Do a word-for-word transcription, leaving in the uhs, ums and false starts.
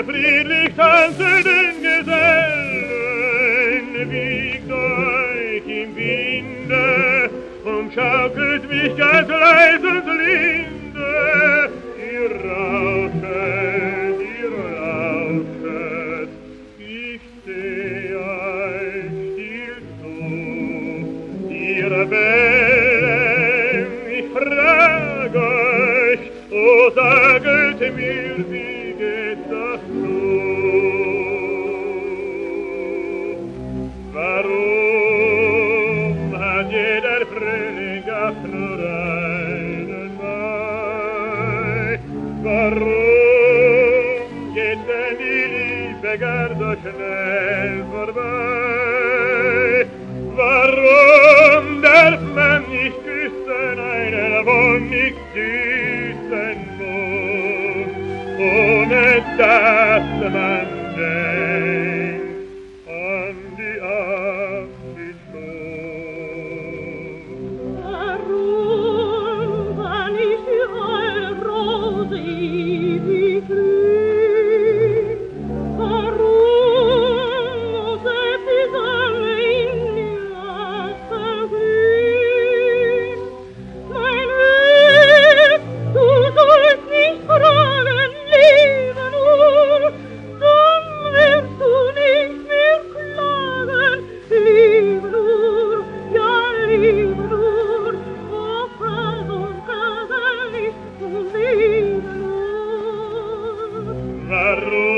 friedlich tanzenden Gesellen wiegt euch im Winde, umschaukelt mich ganz leise und linde. Ihr rauschet, ihr lauschet, ich seh euch still zu. Ihr Rebellen, ich frag euch, o saget mir, wie geht das zu? Warum hat jeder Frühling auch nur einen Mai? Warum geht denn die Liebe gar so schnell vorbei? Warum darf man nicht küssen einen wonnig süßen Mund, ohne dass man denkt an die Abschiedsstunde? Warum war nicht eure Rose ewig grün? Warum muss es die Sonne in die Wasser glühen? Mein Weg, du sollst nicht fragen, liebe nur, dann wirst du nicht mehr klagen, liebe nur, ja, liebe nur, o frag und klage nicht, liebe nur. Warum